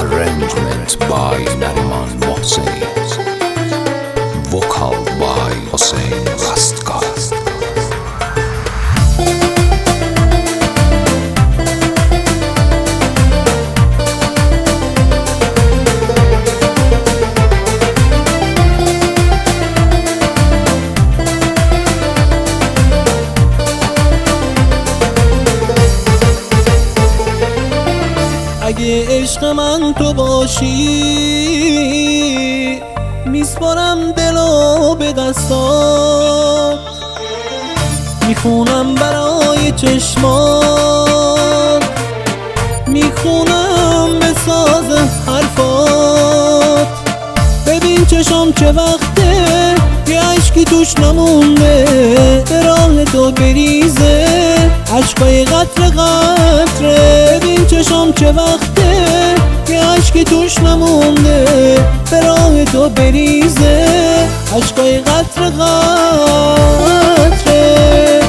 Arrangement by Nariman Mohseni. Vocal by Hossein Rastkar. اگه عشق من تو باشی میسپارم دلو به دستات، میخونم برای چشمات، میخونم به ساز حرفات. ببین چشم چه وقته یه عشقی توش نمونده، به راه تو بریزه عشقای قطره قطره. ببین چشم چه وقته یه عشقی توش نمونده، به راه تو بریزه عشقای قطره قطره.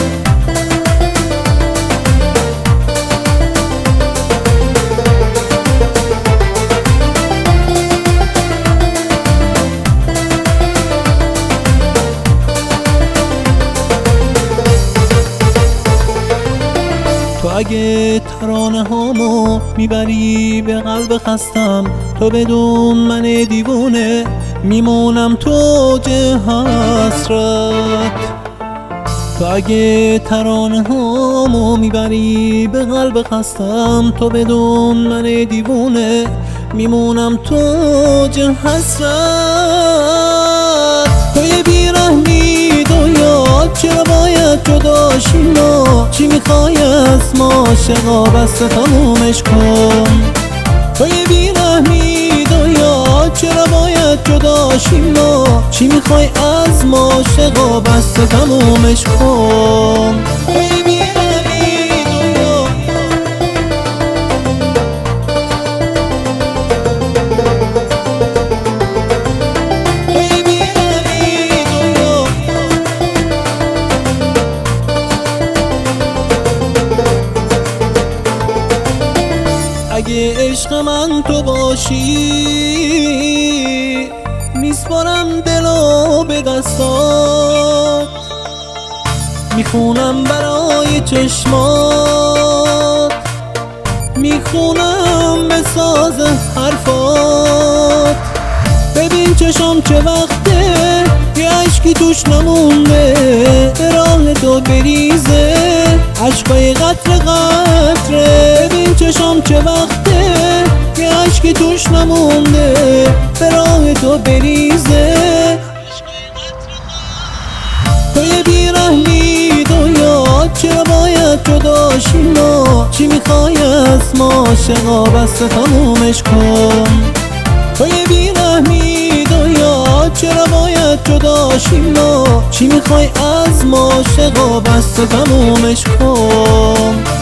تو اگه ترانه هامو میبری به قلب خستم، تو بدون من دیوونه میمونم تو اوج حسرت. تو اگه ترانه هامو میبری به قلب خستم، تو بدون من دیوونه میمونم تو اوج حسرت. تو یه بیرحمی دنیا چرا باید جدا شیم؟ چی میخوای از ما عاشقا بس تمومش کن. تو یه بیرحمی دنیا چرا باید جدا شیم؟ چی میخوای از ما عاشقا بس تمومش کن. تو یه بیرحمی دنیا اگه عشق من تو باشی میسپارم دلو به دستات، میخونم برای چشمات، میخونم به ساز حرفات. ببین چشم چه وقته یه عشقی توش نمونده، به راه تو بریزه عشقای قطره قطره. ببین چشم چه وقته یه عشقی توش نمونده، به راه تو بریزه. تو یه بیرحمی دنیا چرا باید جدا شیم؟ چی میخوای از ما عاشقا بس تمومش کن. تو یه بیرحمی دنیا چرا باید جدا شیم؟ چی میخوای از ما عاشقا بس تمومش کن.